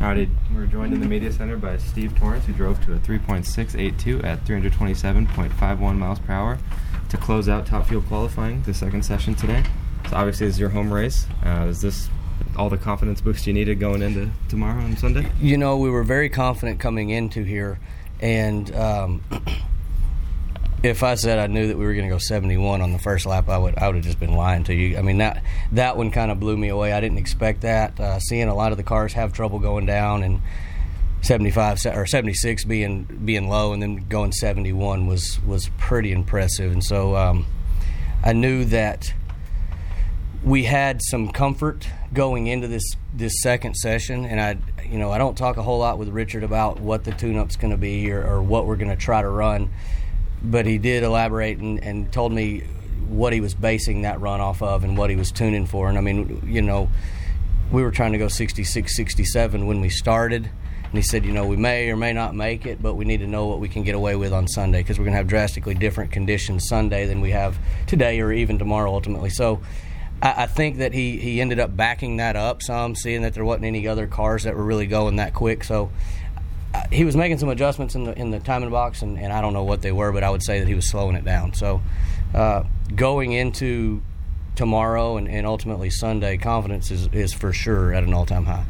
Howdy. We're joined in the media center by Steve Torrence, who drove to a 3.682 at 327.51 miles per hour to close out Top Fuel qualifying, the second session today. So obviously this is your home race. Is this all the confidence boost you needed going into tomorrow on Sunday? You know, we were very confident coming into here, and if I said I knew that we were going to go 71 on the first lap, I would have just been lying to you. I mean, that one kind of blew me away. I didn't expect that. Seeing a lot of the cars have trouble going down, and 75 or 76 being low, and then going 71 was pretty impressive. And so I knew that we had some comfort going into this second session, and I don't talk a whole lot with Richard about what the tune-up's going to be or what we're going to try to run. But he did elaborate and told me what he was basing that run off of and what he was tuning for. And, I mean, you know, we were trying to go 66, 67 when we started. And he said, you know, we may or may not make it, but we need to know what we can get away with on Sunday because we're going to have drastically different conditions Sunday than we have today or even tomorrow ultimately. So I think that he ended up backing that up some, seeing that there wasn't any other cars that were really going that quick. So he was making some adjustments in the timing box, and I don't know what they were, but I would say that he was slowing it down. So going into tomorrow and ultimately Sunday, confidence is for sure at an all-time high.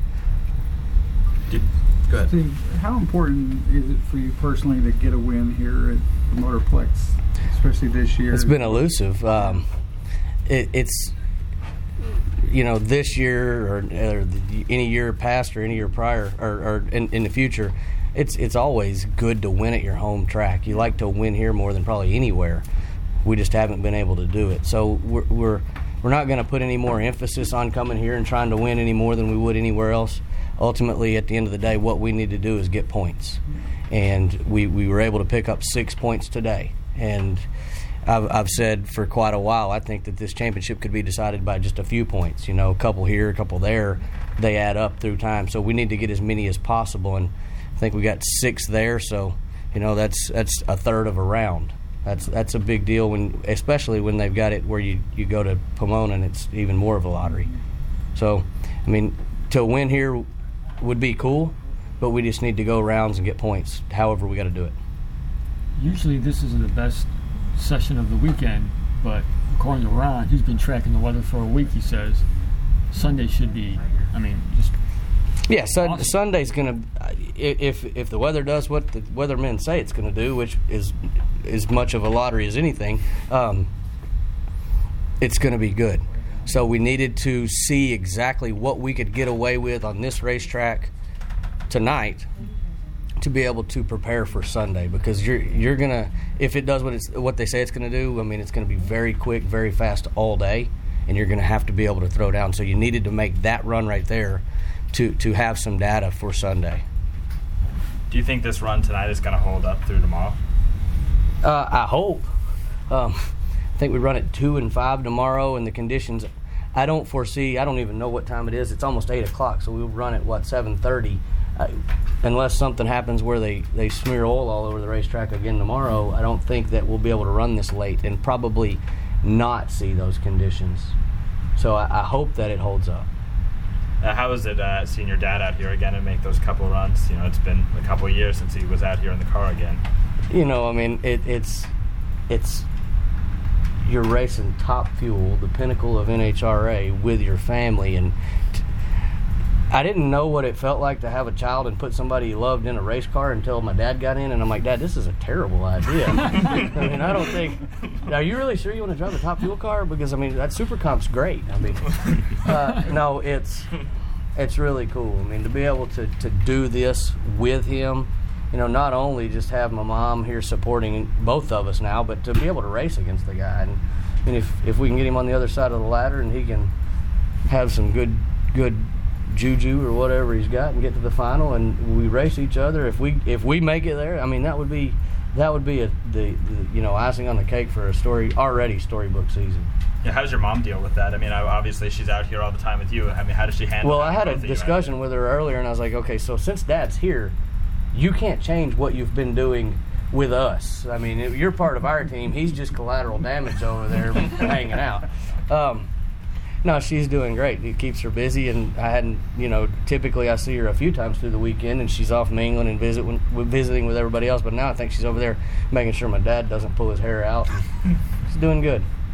Go ahead. Steve, how important is it for you personally to get a win here at the Motorplex, especially this year? It's been elusive. It's you know, this year or any year past or any year prior or in the future, it's always good to win at your home track. You like to win here more than probably anywhere. We just haven't been able to do it. So we're not going to put any more emphasis on coming here and trying to win any more than we would anywhere else. Ultimately, at the end of the day, what we need to do is get points. And we were able to pick up 6 points today. And I've said for quite a while, I think that this championship could be decided by just a few points. You know, a couple here, a couple there. They add up through time. So we need to get as many as possible. And I think we got 6 there. So, you know, that's a third of a round. That's a big deal, especially when they've got it where you go to Pomona and it's even more of a lottery. So, I mean, to win here would be cool, but we just need to go rounds and get points, however we got to do it. Usually this isn't the best session of the weekend, but according to Ron, he's been tracking the weather for a week, he says Sunday should be, I mean, just yeah, awesome. Sunday's going to, if the weather does what the weathermen say it's going to do, which is as much of a lottery as anything, it's going to be good. So we needed to see exactly what we could get away with on this racetrack tonight to be able to prepare for Sunday, because you're gonna, if it does what they say it's gonna do, I mean, it's gonna be very quick, very fast all day, and you're gonna have to be able to throw down. So you needed to make that run right there to have some data for Sunday. Do you think this run tonight is going to hold up through tomorrow? I hope. I think we run at 2 and 5 tomorrow, and the conditions, I don't foresee. I don't even know what time it is. It's almost 8 o'clock, so we'll run at 7:30. Unless something happens where they smear oil all over the racetrack again tomorrow, I don't think that we'll be able to run this late and probably not see those conditions. So I hope that it holds up. How is it seeing your dad out here again and make those couple runs? You know, it's been a couple of years since he was out here in the car again. You know, I mean, it's you're racing Top Fuel, the pinnacle of NHRA, with your family, and I didn't know what it felt like to have a child and put somebody you loved in a race car until my dad got in, and I'm like, Dad, this is a terrible idea. I mean, I don't think, are you really sure you want to drive a Top Fuel car? Because, I mean, that Super Comp's great. I mean, no, it's really cool. I mean, to be able to do this with him, you know, not only just have my mom here supporting both of us now, but to be able to race against the guy. And I mean, if we can get him on the other side of the ladder and he can have some good juju or whatever he's got and get to the final and we race each other, if we make it there, I mean, that would be the you know, icing on the cake for a storybook season. Yeah, how does your mom deal with that? I mean, obviously she's out here all the time with you. I mean, how does she handle that? Well, I had a discussion with her earlier, and I was like, okay, so since Dad's here, you can't change what you've been doing with us. I mean, you're part of our team. He's just collateral damage over there hanging out. No, she's doing great. It keeps her busy, and I hadn't, typically I see her a few times through the weekend, and she's off mingling and visiting with everybody else. But now I think she's over there making sure my dad doesn't pull his hair out. She's doing good.